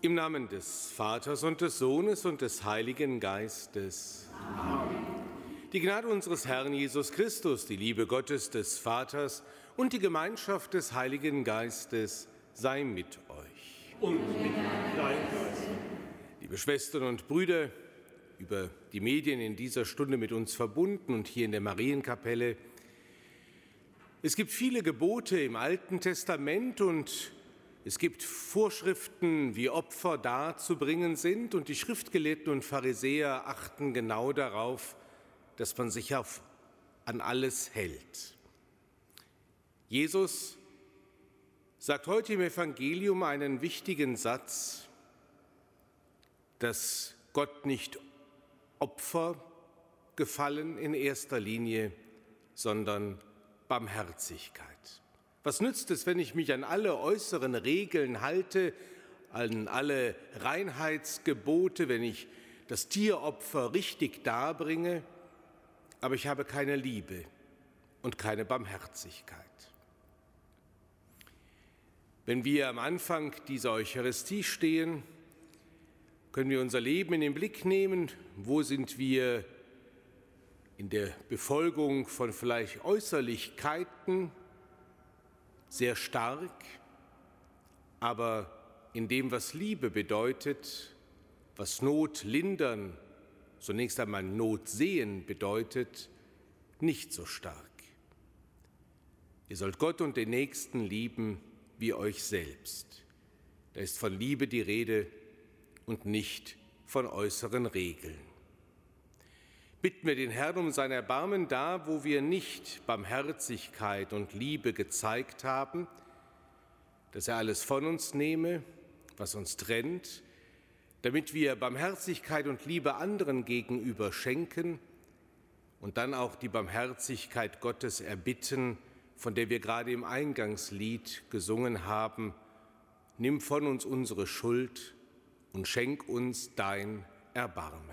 Im Namen des Vaters und des Sohnes und des Heiligen Geistes. Amen. Die Gnade unseres Herrn Jesus Christus, die Liebe Gottes des Vaters und die Gemeinschaft des Heiligen Geistes sei mit euch. Und mit deinem Geist. Liebe Schwestern und Brüder, über die Medien in dieser Stunde mit uns verbunden und hier in der Marienkapelle. Es gibt viele Gebote im Alten Testament und es gibt Vorschriften, wie Opfer darzubringen sind, und die Schriftgelehrten und Pharisäer achten genau darauf, dass man sich an alles hält. Jesus sagt heute im Evangelium einen wichtigen Satz, dass Gott nicht Opfer gefallen in erster Linie, sondern Barmherzigkeit. Was nützt es, wenn ich mich an alle äußeren Regeln halte, an alle Reinheitsgebote, wenn ich das Tieropfer richtig darbringe, aber ich habe keine Liebe und keine Barmherzigkeit? Wenn wir am Anfang dieser Eucharistie stehen, können wir unser Leben in den Blick nehmen. Wo sind wir in der Befolgung von vielleicht Äußerlichkeiten sehr stark, aber in dem, was Liebe bedeutet, was Not lindern, zunächst einmal Not sehen bedeutet, nicht so stark. Ihr sollt Gott und den Nächsten lieben wie euch selbst. Da ist von Liebe die Rede und nicht von äußeren Regeln. Bitten wir den Herrn um sein Erbarmen da, wo wir nicht Barmherzigkeit und Liebe gezeigt haben, dass er alles von uns nehme, was uns trennt, damit wir Barmherzigkeit und Liebe anderen gegenüber schenken und dann auch die Barmherzigkeit Gottes erbitten, von der wir gerade im Eingangslied gesungen haben: Nimm von uns unsere Schuld und schenk uns dein Erbarmen.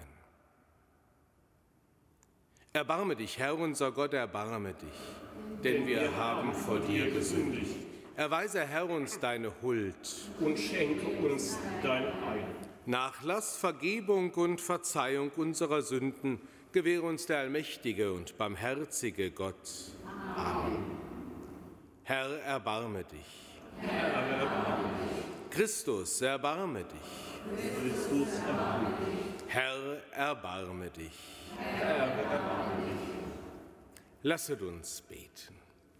Erbarme dich, Herr unser Gott, erbarme dich, denn wir haben vor dir gesündigt. Erweise, Herr, uns deine Huld Und schenke uns dein Heil. Nachlass, Vergebung und Verzeihung unserer Sünden gewähre uns der allmächtige und barmherzige Gott. Amen. Herr, erbarme dich. Herr, erbarme dich. Christus, erbarme dich. Christus, erbarme dich. Herr, erbarme dich. Herr, erbarme dich. Lasset uns beten.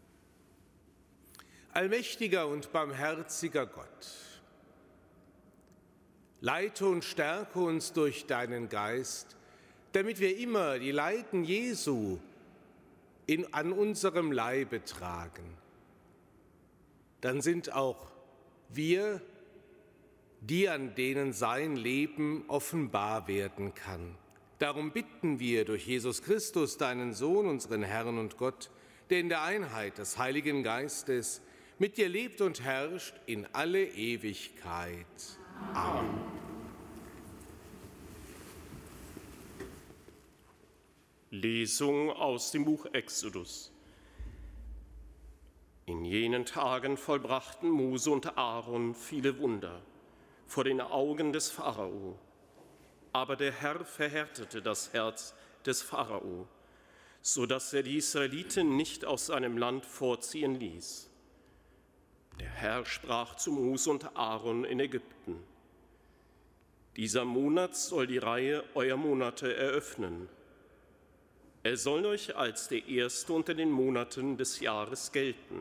Allmächtiger und barmherziger Gott, leite und stärke uns durch deinen Geist, damit wir immer die Leiden Jesu an unserem Leibe tragen. Dann sind auch wir die, an denen sein Leben offenbar werden kann. Darum bitten wir durch Jesus Christus, deinen Sohn, unseren Herrn und Gott, der in der Einheit des Heiligen Geistes mit dir lebt und herrscht in alle Ewigkeit. Amen. Lesung aus dem Buch Exodus. In jenen Tagen vollbrachten Mose und Aaron viele Wunder vor den Augen des Pharao. Aber der Herr verhärtete das Herz des Pharao, so dass er die Israeliten nicht aus seinem Land vorziehen ließ. Der Herr sprach zu Mose und Aaron in Ägypten: Dieser Monat soll die Reihe eurer Monate eröffnen. Er soll euch als der erste unter den Monaten des Jahres gelten.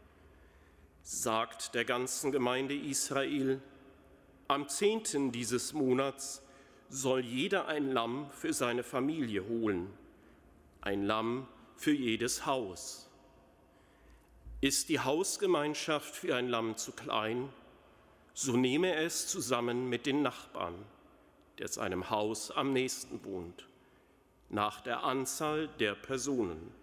Sagt der ganzen Gemeinde Israel: Am 10. dieses Monats soll jeder ein Lamm für seine Familie holen, ein Lamm für jedes Haus. Ist die Hausgemeinschaft für ein Lamm zu klein, so nehme er es zusammen mit den Nachbarn, der seinem Haus am nächsten wohnt, nach der Anzahl der Personen.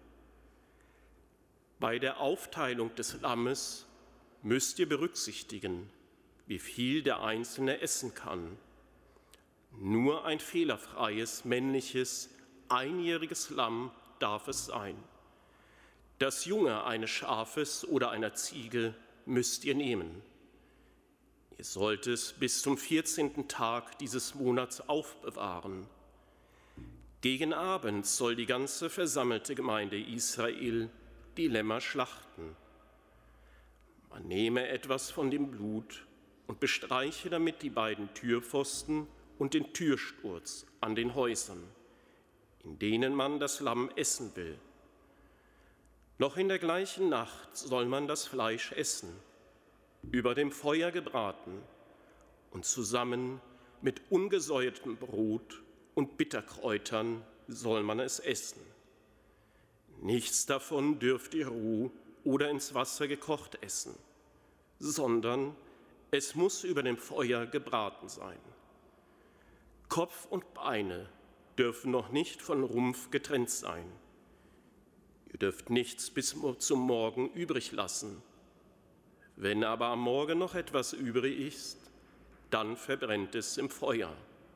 Bei der Aufteilung des Lammes müsst ihr berücksichtigen, wie viel der Einzelne essen kann. Nur ein fehlerfreies, männliches, einjähriges Lamm darf es sein. Das Junge eines Schafes oder einer Ziege müsst ihr nehmen. Ihr sollt es bis zum 14. Tag dieses Monats aufbewahren. Gegen Abend soll die ganze versammelte Gemeinde Israel die Lämmer schlachten. Man nehme etwas von dem Blut und bestreiche damit die beiden Türpfosten und den Türsturz an den Häusern, in denen man das Lamm essen will. Noch in der gleichen Nacht soll man das Fleisch essen, über dem Feuer gebraten und zusammen mit ungesäuertem Brot und Bitterkräutern soll man es essen. Nichts davon dürft ihr roh oder ins Wasser gekocht essen, sondern es muss über dem Feuer gebraten sein. Kopf und Beine dürfen noch nicht von Rumpf getrennt sein. Ihr dürft nichts bis zum Morgen übrig lassen. Wenn aber am Morgen noch etwas übrig ist, dann verbrennt es im Feuer.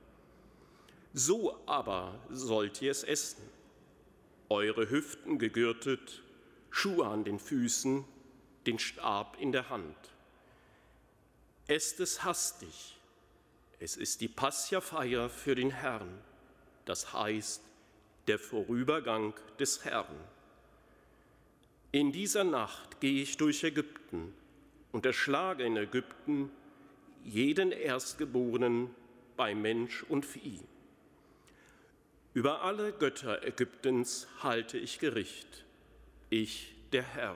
So aber sollt ihr es essen, eure Hüften gegürtet, Schuhe an den Füßen, den Stab in der Hand. Esst es hastig, es ist die Pascha-Feier für den Herrn, das heißt der Vorübergang des Herrn. In dieser Nacht gehe ich durch Ägypten und erschlage in Ägypten jeden Erstgeborenen bei Mensch und Vieh. Über alle Götter Ägyptens halte ich Gericht, ich, der Herr.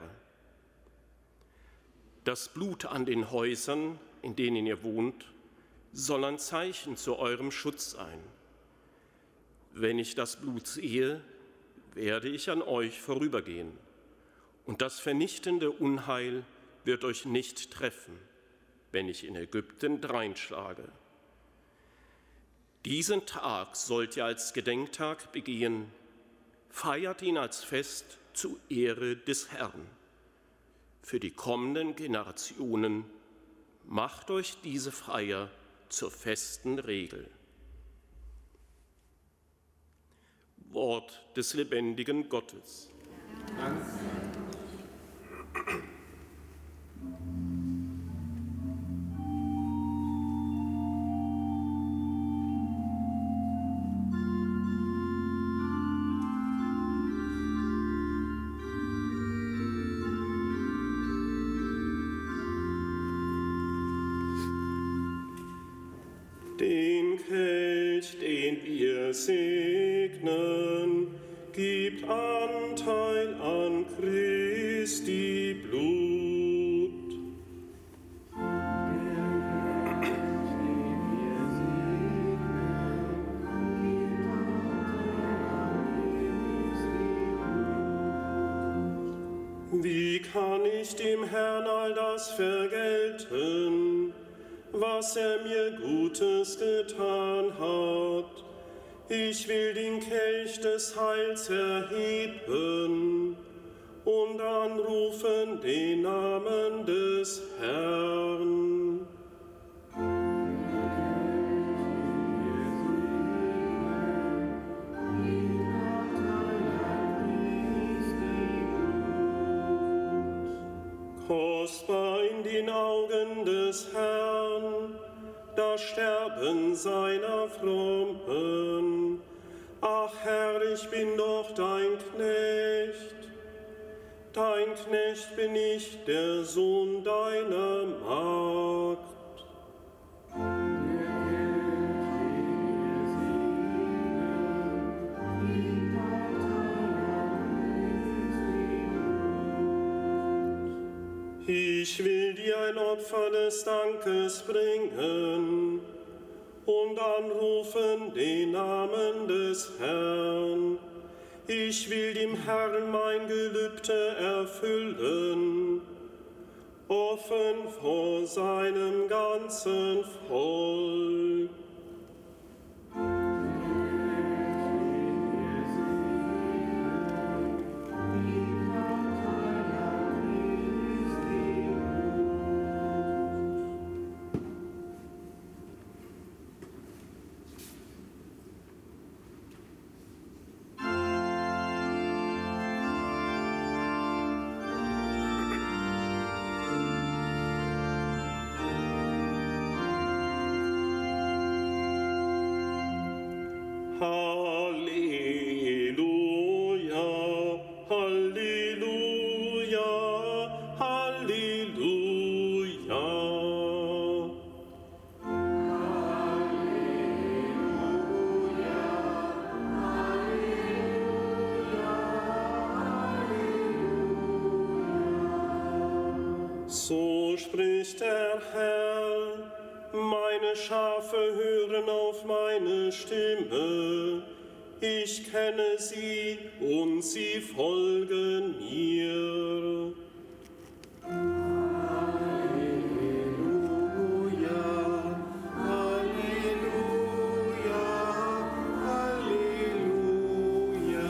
Das Blut an den Häusern, in denen ihr wohnt, soll ein Zeichen zu eurem Schutz sein. Wenn ich das Blut sehe, werde ich an euch vorübergehen, und das vernichtende Unheil wird euch nicht treffen, wenn ich in Ägypten dreinschlage. Diesen Tag sollt ihr als Gedenktag begehen, feiert ihn als Fest zur Ehre des Herrn. Für die kommenden Generationen macht euch diese Feier zur festen Regel. Wort des lebendigen Gottes. Dank. Den Kelch, den wir segnen, gibt Anteil an Christi Blut. Wie kann ich dem Herrn all das vergelten, was er mir Gutes getan hat? Ich will den Kelch des Heils erheben und anrufen den Namen des Herrn. Kostbar in den Augen des Herrn, das Sterben seiner Frommen. Ach Herr, ich bin doch dein Knecht bin ich, der Sohn deiner Magd. Ich will dir ein Opfer des Dankes bringen und anrufen den Namen des Herrn. Ich will dem Herrn mein Gelübde erfüllen, offen vor seinem ganzen Volk. Halleluja, Halleluja, Halleluja. So spricht der Herr, meine Schafe hören auf meine Stimme, ich kenne sie und sie folgen mir. Halleluja, Halleluja, Halleluja.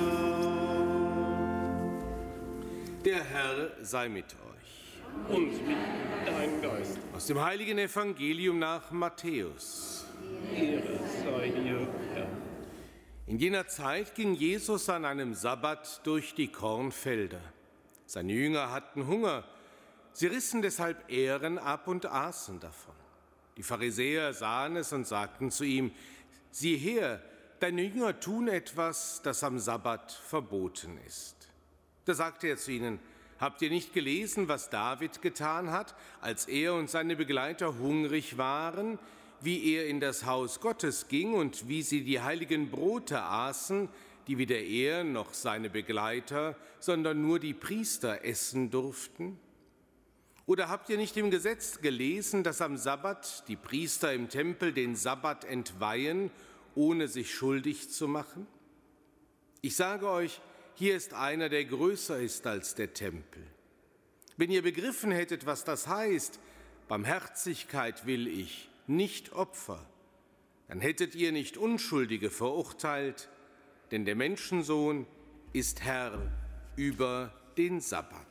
Der Herr sei mit euch. Und mit deinem Geist. Aus dem heiligen Evangelium nach Matthäus. Ehre sei dir, Herr. In jener Zeit ging Jesus an einem Sabbat durch die Kornfelder. Seine Jünger hatten Hunger. Sie rissen deshalb Ähren ab und aßen davon. Die Pharisäer sahen es und sagten zu ihm: Sieh her, deine Jünger tun etwas, das am Sabbat verboten ist. Da sagte er zu ihnen: Habt ihr nicht gelesen, was David getan hat, als er und seine Begleiter hungrig waren, wie er in das Haus Gottes ging und wie sie die heiligen Brote aßen, die weder er noch seine Begleiter, sondern nur die Priester essen durften? Oder habt ihr nicht im Gesetz gelesen, dass am Sabbat die Priester im Tempel den Sabbat entweihen, ohne sich schuldig zu machen? Ich sage euch, hier ist einer, der größer ist als der Tempel. Wenn ihr begriffen hättet, was das heißt, Barmherzigkeit will ich, nicht Opfer, dann hättet ihr nicht Unschuldige verurteilt, denn der Menschensohn ist Herr über den Sabbat.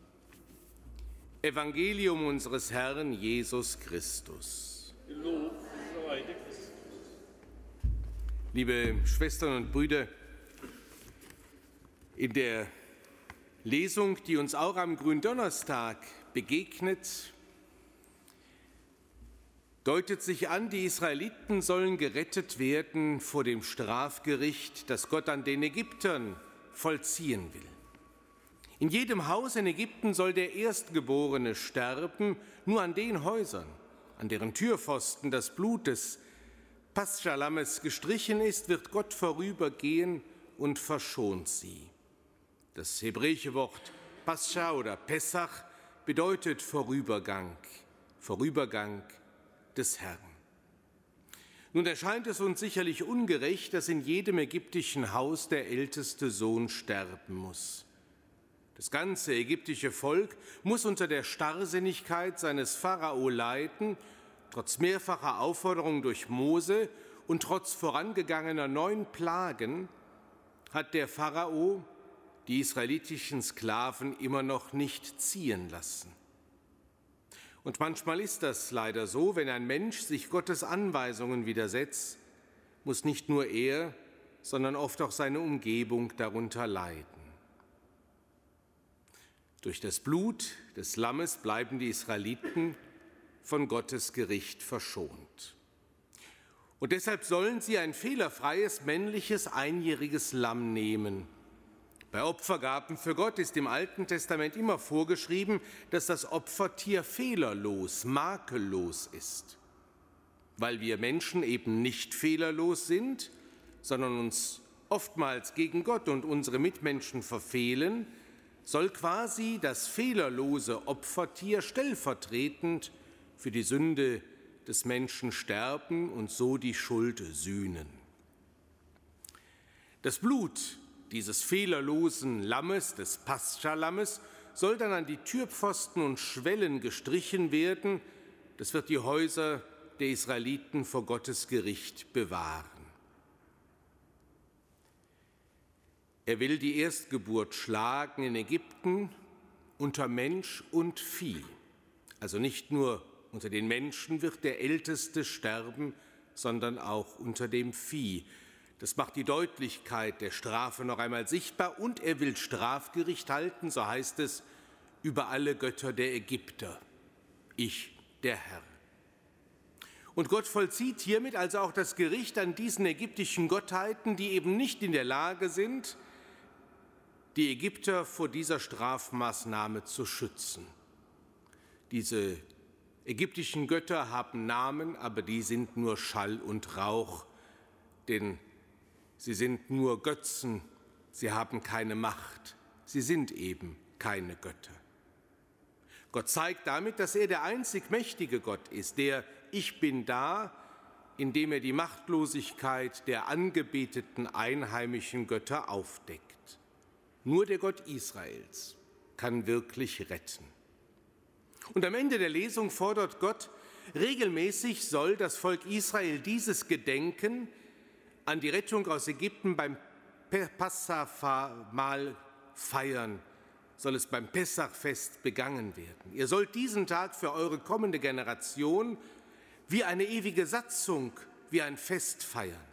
Evangelium unseres Herrn Jesus Christus. Lob sei dir. Liebe Schwestern und Brüder, in der Lesung, die uns auch am Gründonnerstag begegnet, deutet sich an, die Israeliten sollen gerettet werden vor dem Strafgericht, das Gott an den Ägyptern vollziehen will. In jedem Haus in Ägypten soll der Erstgeborene sterben, nur an den Häusern, an deren Türpfosten das Blut des Paschalames gestrichen ist, wird Gott vorübergehen und verschont sie. Das hebräische Wort Pascha oder Pessach bedeutet Vorübergang, Vorübergang des Herrn. Nun erscheint es uns sicherlich ungerecht, dass in jedem ägyptischen Haus der älteste Sohn sterben muss. Das ganze ägyptische Volk muss unter der Starrsinnigkeit seines Pharao leiden, trotz mehrfacher Aufforderung durch Mose und trotz vorangegangener 9 Plagen hat der Pharao die israelitischen Sklaven immer noch nicht ziehen lassen. Und manchmal ist das leider so, wenn ein Mensch sich Gottes Anweisungen widersetzt, muss nicht nur er, sondern oft auch seine Umgebung darunter leiden. Durch das Blut des Lammes bleiben die Israeliten von Gottes Gericht verschont. Und deshalb sollen sie ein fehlerfreies, männliches, einjähriges Lamm nehmen. Bei Opfergaben für Gott ist im Alten Testament immer vorgeschrieben, dass das Opfertier fehlerlos, makellos ist. Weil wir Menschen eben nicht fehlerlos sind, sondern uns oftmals gegen Gott und unsere Mitmenschen verfehlen, soll quasi das fehlerlose Opfertier stellvertretend für die Sünde des Menschen sterben und so die Schuld sühnen. Das Blut dieses fehlerlosen Lammes, des Pascha-Lammes, soll dann an die Türpfosten und Schwellen gestrichen werden. Das wird die Häuser der Israeliten vor Gottes Gericht bewahren. Er will die Erstgeburt schlagen in Ägypten unter Mensch und Vieh. Also nicht nur unter den Menschen wird der Älteste sterben, sondern auch unter dem Vieh. Das macht die Deutlichkeit der Strafe noch einmal sichtbar. Und er will Strafgericht halten, so heißt es, über alle Götter der Ägypter. Ich, der Herr. Und Gott vollzieht hiermit also auch das Gericht an diesen ägyptischen Gottheiten, die eben nicht in der Lage sind, die Ägypter vor dieser Strafmaßnahme zu schützen. Diese ägyptischen Götter haben Namen, aber die sind nur Schall und Rauch, denn sie sind nur Götzen, sie haben keine Macht, sie sind eben keine Götter. Gott zeigt damit, dass er der einzig mächtige Gott ist, der Ich bin da, indem er die Machtlosigkeit der angebeteten einheimischen Götter aufdeckt. Nur der Gott Israels kann wirklich retten. Und am Ende der Lesung fordert Gott, regelmäßig soll das Volk Israel dieses Gedenken an die Rettung aus Ägypten beim Passahmahl feiern, soll es beim Pessachfest begangen werden. Ihr sollt diesen Tag für eure kommende Generation wie eine ewige Satzung, wie ein Fest feiern.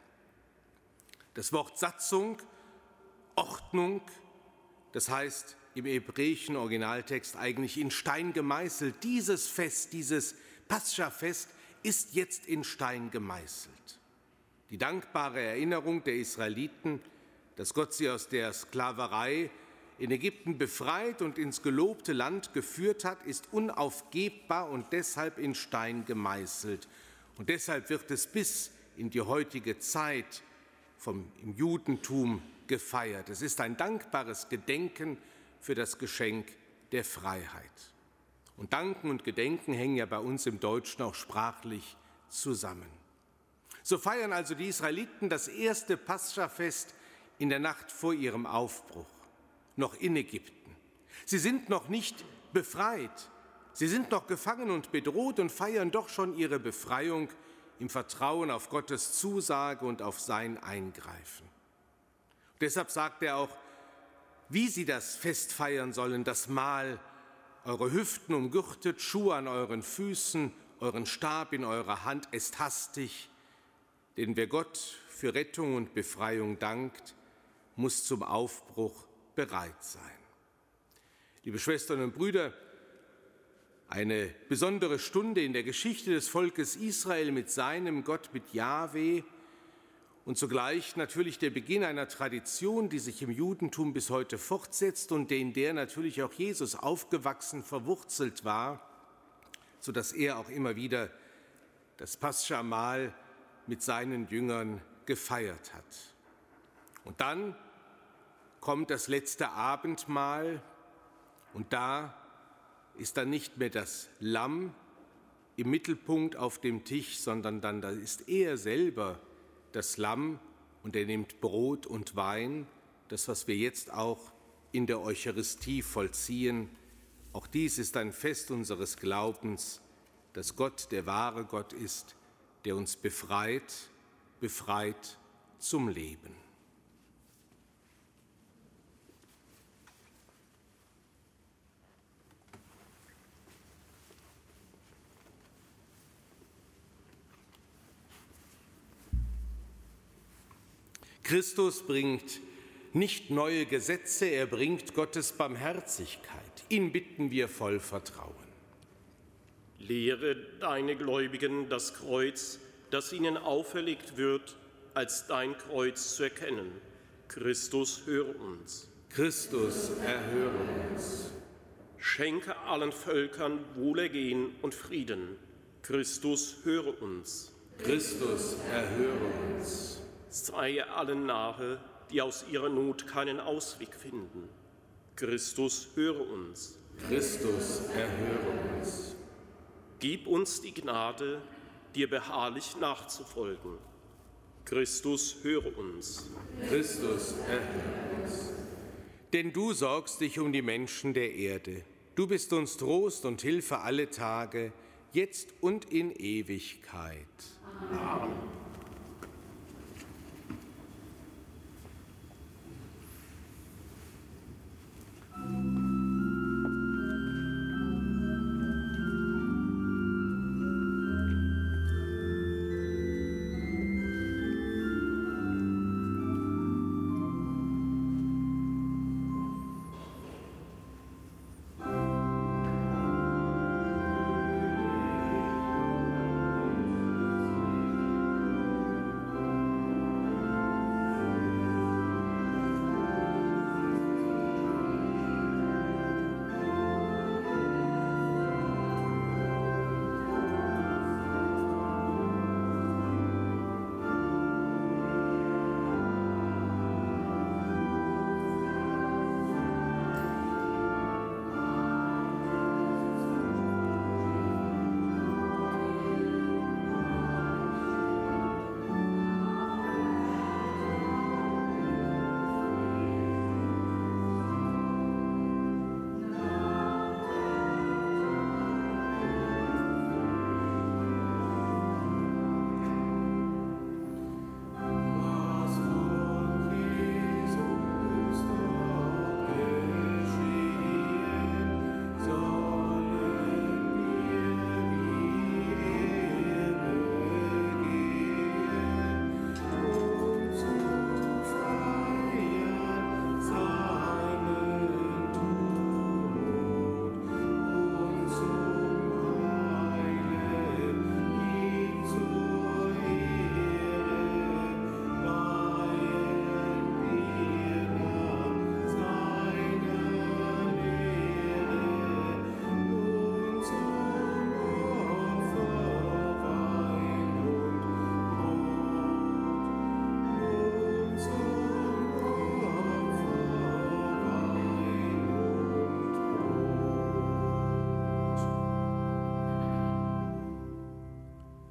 Das Wort Satzung, Ordnung, das heißt im hebräischen Originaltext eigentlich in Stein gemeißelt. Dieses Fest, dieses Paschafest ist jetzt in Stein gemeißelt. Die dankbare Erinnerung der Israeliten, dass Gott sie aus der Sklaverei in Ägypten befreit und ins gelobte Land geführt hat, ist unaufgebbar und deshalb in Stein gemeißelt. Und deshalb wird es bis in die heutige Zeit im Judentum gefeiert. Es ist ein dankbares Gedenken für das Geschenk der Freiheit. Und Danken und Gedenken hängen ja bei uns im Deutschen auch sprachlich zusammen. So feiern also die Israeliten das erste Paschafest in der Nacht vor ihrem Aufbruch, noch in Ägypten. Sie sind noch nicht befreit, sie sind noch gefangen und bedroht und feiern doch schon ihre Befreiung im Vertrauen auf Gottes Zusage und auf sein Eingreifen. Und deshalb sagt er auch, wie sie das Fest feiern sollen, das Mahl, eure Hüften umgürtet, Schuhe an euren Füßen, euren Stab in eurer Hand, esst hastig, denn wer Gott für Rettung und Befreiung dankt, muss zum Aufbruch bereit sein. Liebe Schwestern und Brüder, eine besondere Stunde in der Geschichte des Volkes Israel mit seinem Gott, mit Jahwe, und zugleich natürlich der Beginn einer Tradition, die sich im Judentum bis heute fortsetzt und in der natürlich auch Jesus aufgewachsen, verwurzelt war, sodass er auch immer wieder das Paschamahl mit seinen Jüngern gefeiert hat. Und dann kommt das letzte Abendmahl und da ist dann nicht mehr das Lamm im Mittelpunkt auf dem Tisch, sondern dann da ist er selber das Lamm und er nimmt Brot und Wein, das, was wir jetzt auch in der Eucharistie vollziehen. Auch dies ist ein Fest unseres Glaubens, dass Gott der wahre Gott ist, der uns befreit zum Leben. Christus bringt nicht neue Gesetze, er bringt Gottes Barmherzigkeit. Ihn bitten wir voll Vertrauen. Lehre deine Gläubigen das Kreuz, das ihnen auferlegt wird, als dein Kreuz zu erkennen. Christus, höre uns. Christus, erhöre uns. Schenke allen Völkern Wohlergehen und Frieden. Christus, höre uns. Christus, erhöre uns. Sei allen nahe, die aus ihrer Not keinen Ausweg finden. Christus, höre uns. Christus, erhöre uns. Gib uns die Gnade, dir beharrlich nachzufolgen. Christus, höre uns. Christus, erhöre uns. Denn du sorgst dich um die Menschen der Erde. Du bist uns Trost und Hilfe alle Tage, jetzt und in Ewigkeit. Amen.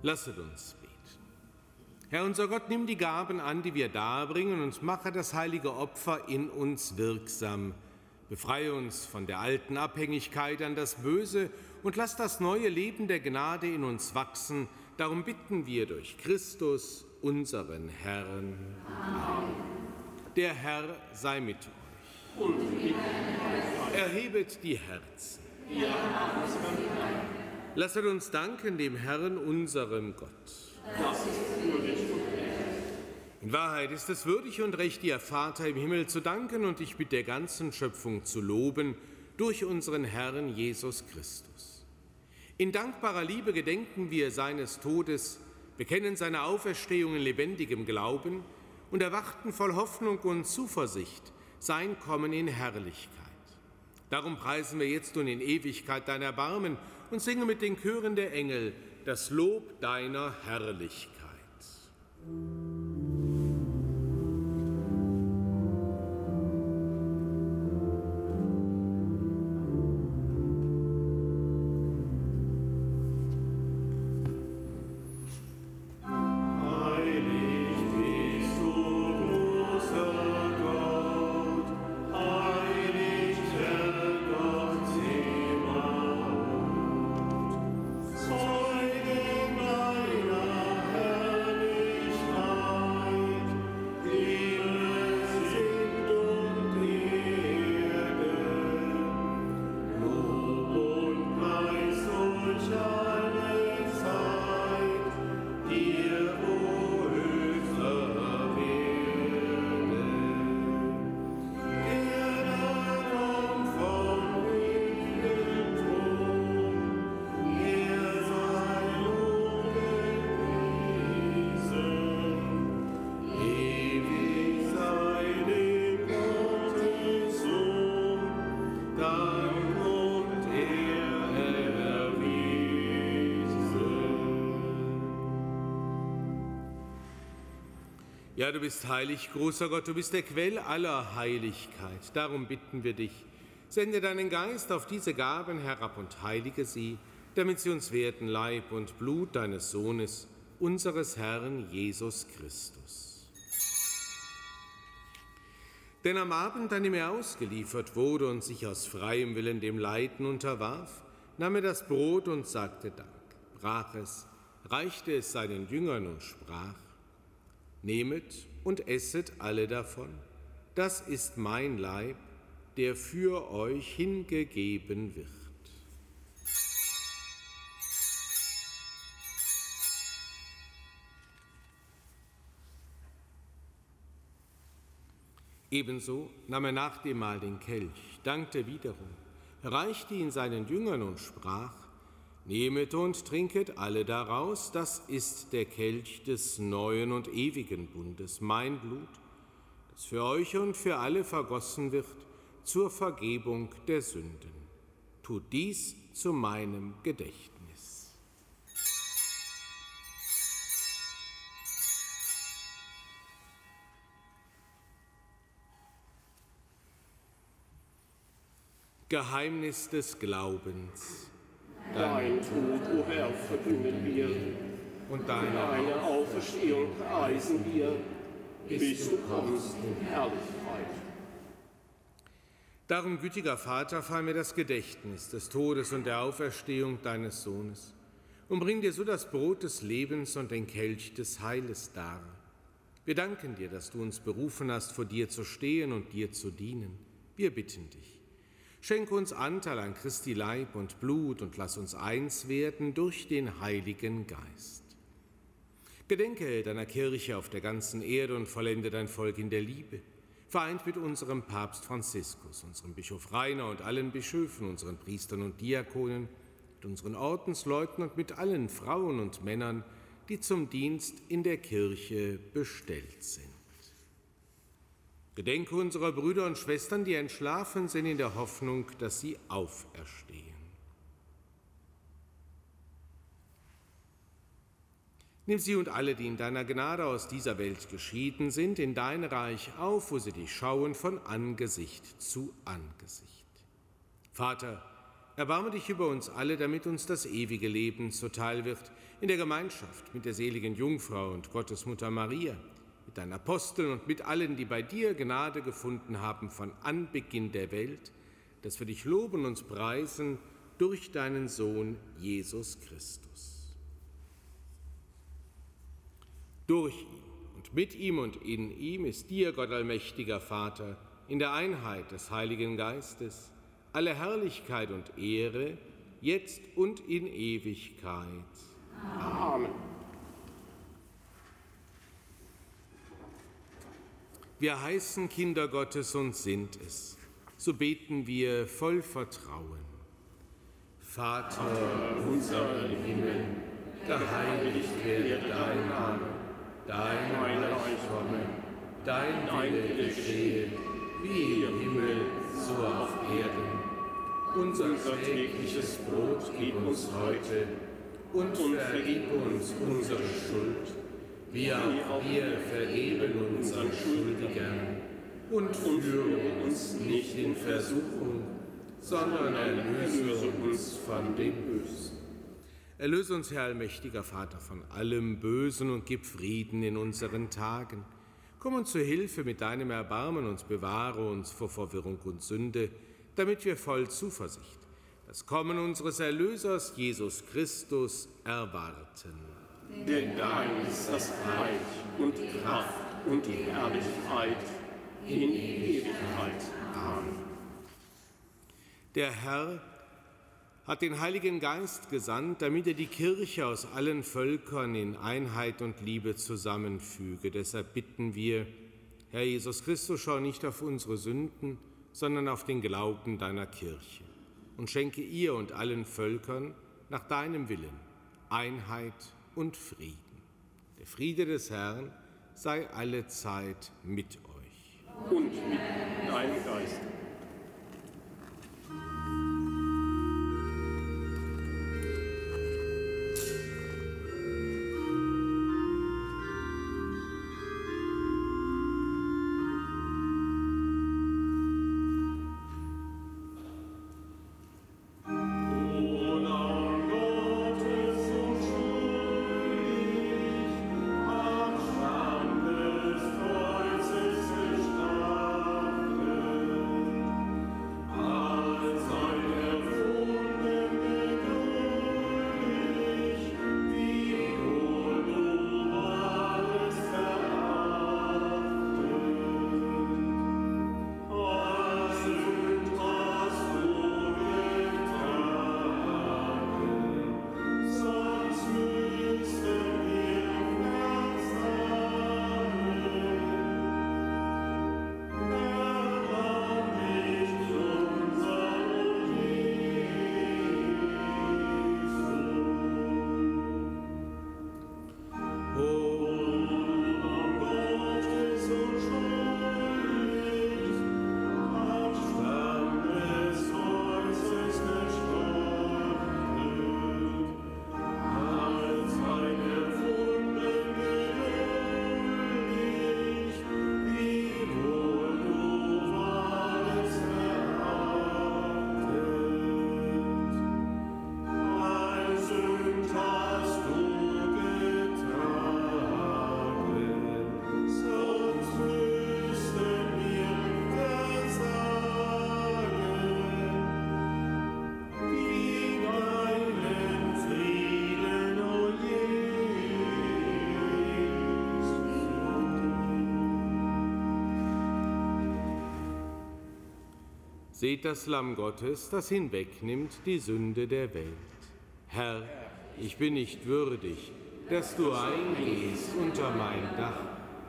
Lasset uns beten. Herr unser Gott, nimm die Gaben an, die wir darbringen, und mache das heilige Opfer in uns wirksam. Befreie uns von der alten Abhängigkeit an das Böse und lass das neue Leben der Gnade in uns wachsen. Darum bitten wir durch Christus, unseren Herrn. Amen. Der Herr sei mit euch. Und mit erhebet die Herzen. Lasset uns danken dem Herrn, unserem Gott. Das ist würdig und recht. In Wahrheit ist es würdig und recht, dir, Vater im Himmel, zu danken und dich mit der ganzen Schöpfung zu loben, durch unseren Herrn Jesus Christus. In dankbarer Liebe gedenken wir seines Todes, bekennen seine Auferstehung in lebendigem Glauben und erwarten voll Hoffnung und Zuversicht sein Kommen in Herrlichkeit. Darum preisen wir jetzt und in Ewigkeit dein Erbarmen und singen mit den Chören der Engel das Lob deiner Herrlichkeit. Ja, du bist heilig, großer Gott, du bist der Quell aller Heiligkeit. Darum bitten wir dich, sende deinen Geist auf diese Gaben herab und heilige sie, damit sie uns werden Leib und Blut deines Sohnes, unseres Herrn Jesus Christus. Denn am Abend, an dem er ausgeliefert wurde und sich aus freiem Willen dem Leiden unterwarf, nahm er das Brot und sagte Dank, brach es, reichte es seinen Jüngern und sprach: Nehmet und esset alle davon. Das ist mein Leib, der für euch hingegeben wird. Ebenso nahm er nach dem Mahl den Kelch, dankte wiederum, reichte ihn seinen Jüngern und sprach: Nehmet und trinket alle daraus, das ist der Kelch des neuen und ewigen Bundes, mein Blut, das für euch und für alle vergossen wird zur Vergebung der Sünden. Tut dies zu meinem Gedächtnis. Geheimnis des Glaubens. Dein Tod, o Herr, verkünden wir, Und deine Auferstehung preisen wir, bis du kommst in Herrlichkeit. Darum, gütiger Vater, feier mir das Gedächtnis des Todes und der Auferstehung deines Sohnes und bring dir so das Brot des Lebens und den Kelch des Heiles dar. Wir danken dir, dass du uns berufen hast, vor dir zu stehen und dir zu dienen. Wir bitten dich. Schenke uns Anteil an Christi Leib und Blut und lass uns eins werden durch den Heiligen Geist. Gedenke deiner Kirche auf der ganzen Erde und vollende dein Volk in der Liebe, vereint mit unserem Papst Franziskus, unserem Bischof Rainer und allen Bischöfen, unseren Priestern und Diakonen, mit unseren Ordensleuten und mit allen Frauen und Männern, die zum Dienst in der Kirche bestellt sind. Gedenke unserer Brüder und Schwestern, die entschlafen sind, in der Hoffnung, dass sie auferstehen. Nimm sie und alle, die in deiner Gnade aus dieser Welt geschieden sind, in dein Reich auf, wo sie dich schauen von Angesicht zu Angesicht. Vater, Erbarme dich über uns alle, damit uns das ewige Leben zuteil wird, in der Gemeinschaft mit der seligen Jungfrau und Gottesmutter Maria, mit deinen Aposteln und mit allen, die bei dir Gnade gefunden haben von Anbeginn der Welt, dass wir dich loben und preisen durch deinen Sohn Jesus Christus. Durch ihn und mit ihm und in ihm ist dir, Gott allmächtiger Vater, in der Einheit des Heiligen Geistes, alle Herrlichkeit und Ehre, jetzt und in Ewigkeit. Amen. Wir heißen Kinder Gottes und sind es. So beten wir voll Vertrauen. Vater unser im Himmel, geheiligt werde dein Name, dein Reich komme, dein Wille geschehe, wie im Himmel, so auf Erden. Unser tägliches Brot gib uns heute und vergib uns unsere Schuld, wie auch wir vergeben unseren Schuldigern. Und führe uns nicht in Versuchung, sondern erlöse uns von dem Bösen. Erlöse uns, Herr allmächtiger Vater, von allem Bösen und gib Frieden in unseren Tagen. Komm uns zu Hilfe mit deinem Erbarmen und bewahre uns vor Verwirrung und Sünde, damit wir voll Zuversicht das Kommen unseres Erlösers Jesus Christus erwarten. Denn dein ist das Reich und die Kraft und die Herrlichkeit in Ewigkeit. Amen. Der Herr hat den Heiligen Geist gesandt, damit er die Kirche aus allen Völkern in Einheit und Liebe zusammenfüge. Deshalb bitten wir, Herr Jesus Christus, schau nicht auf unsere Sünden, sondern auf den Glauben deiner Kirche und schenke ihr und allen Völkern nach deinem Willen Einheit und Frieden. Der Friede des Herrn sei allezeit mit euch. Und mit deinem Geist. Seht das Lamm Gottes, das hinwegnimmt die Sünde der Welt. Herr, ich bin nicht würdig, dass du eingehst unter mein Dach,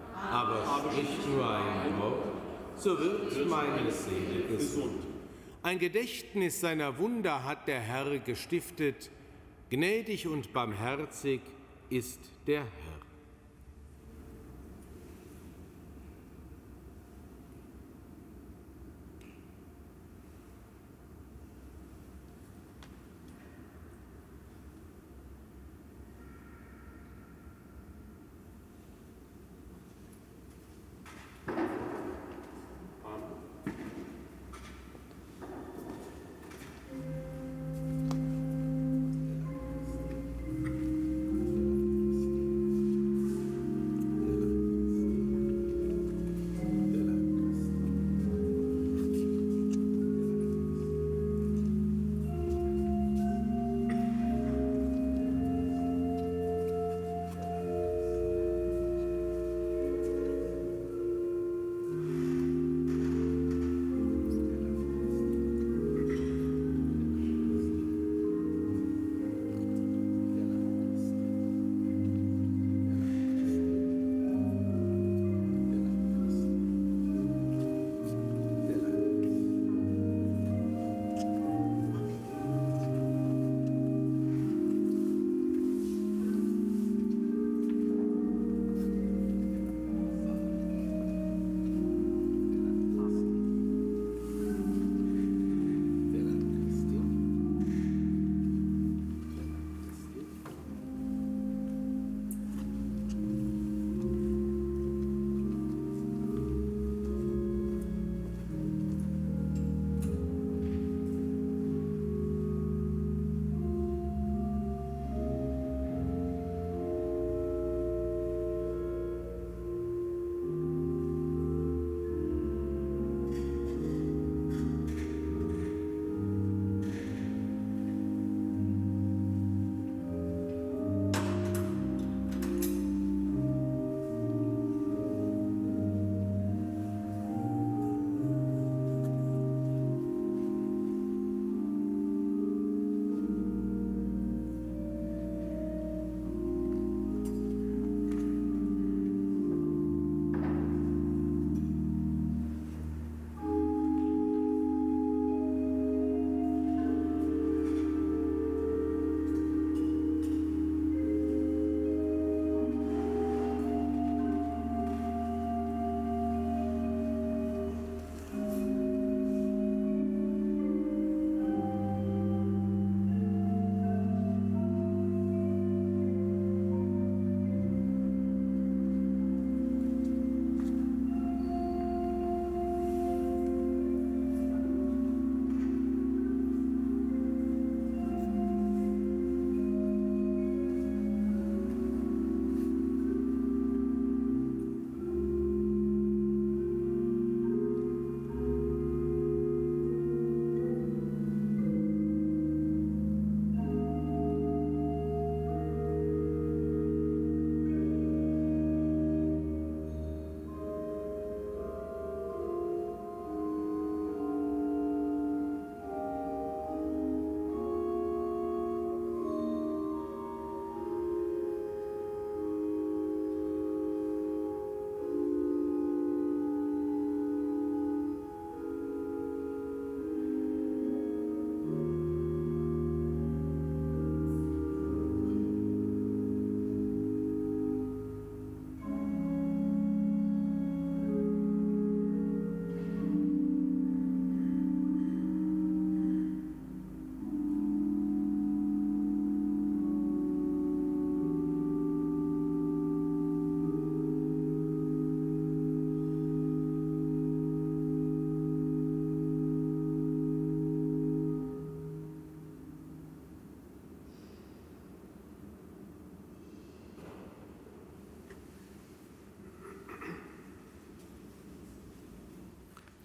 aber sprich nur ein Wort, so wird meine Seele gesund. Ein Gedächtnis seiner Wunder hat der Herr gestiftet, gnädig und barmherzig ist der Herr.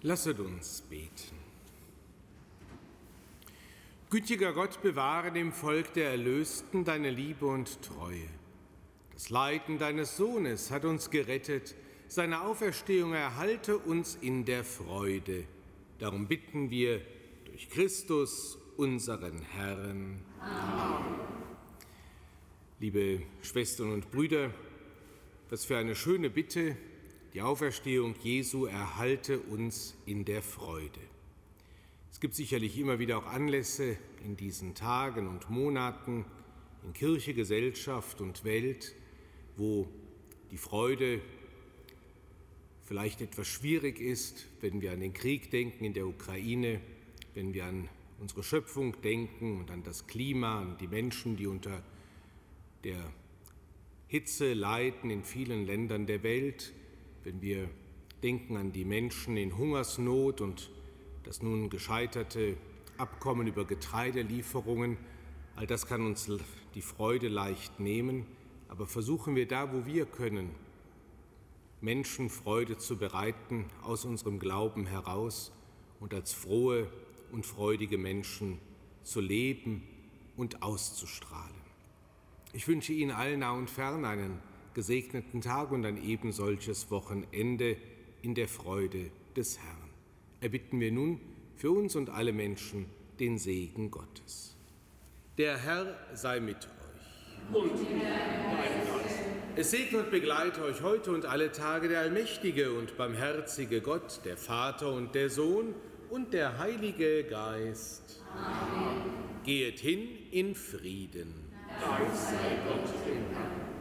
Lasset uns beten. Gütiger Gott, bewahre dem Volk der Erlösten deine Liebe und Treue. Das Leiden deines Sohnes hat uns gerettet, seine Auferstehung erhalte uns in der Freude. Darum bitten wir durch Christus, unseren Herrn. Amen. Liebe Schwestern und Brüder, was für eine schöne Bitte, die Auferstehung Jesu erhalte uns in der Freude. Es gibt sicherlich immer wieder auch Anlässe in diesen Tagen und Monaten in Kirche, Gesellschaft und Welt, wo die Freude vielleicht etwas schwierig ist, wenn wir an den Krieg denken in der Ukraine, wenn wir an unsere Schöpfung denken und an das Klima, an die Menschen, die unter der Hitze leiden in vielen Ländern der Welt, wenn wir denken an die Menschen in Hungersnot und das nun gescheiterte Abkommen über Getreidelieferungen. All das kann uns die Freude leicht nehmen, aber versuchen wir da, wo wir können, Menschen Freude zu bereiten aus unserem Glauben heraus und als frohe und freudige Menschen zu leben und auszustrahlen. Ich wünsche Ihnen allen nah und fern einen gesegneten Tag und ein eben solches Wochenende in der Freude des Herrn. Erbitten wir nun für uns und alle Menschen den Segen Gottes. Der Herr sei mit euch. Und mit deinem Geist. Es segne und begleite euch heute und alle Tage der allmächtige und barmherzige Gott, der Vater und der Sohn und der Heilige Geist. Amen. Gehet hin in Frieden. Dank sei Gott dem Herrn.